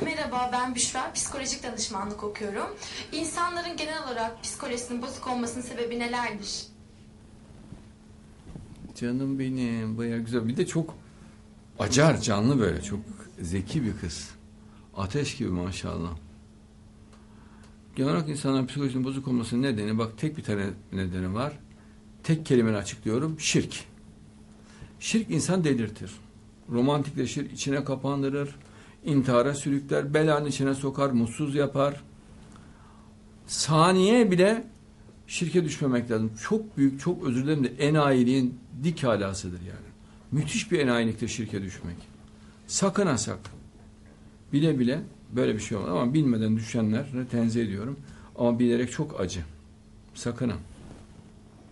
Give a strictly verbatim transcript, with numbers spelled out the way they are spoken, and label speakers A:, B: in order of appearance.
A: Merhaba, ben Büşra. Psikolojik danışmanlık okuyorum. İnsanların genel olarak psikolojisinin bozuk olmasının sebebi nelerdir?
B: Canım benim, bayağı güzel. Bir de çok acar, canlı böyle. Çok zeki bir kız. Ateş gibi maşallah. Genel olarak insanların psikolojisinin bozuk olmasının nedeni, bak tek bir tane nedeni var. Tek kelimeyle açıklıyorum, şirk. Şirk insan delirtir. Romantikleşir, içine kapandırır, intihara sürükler, belanın içine sokar, mutsuz yapar. Saniye bile şirke düşmemek lazım. Çok büyük, çok özür dilerim de enayiliğin dik alasıdır yani. Müthiş bir enayiliktir şirke düşmek. Sakın ha sakın. Bile bile böyle bir şey olmaz ama bilmeden düşenlere tenzih ediyorum. Ama bilerek çok acı. Sakın ha.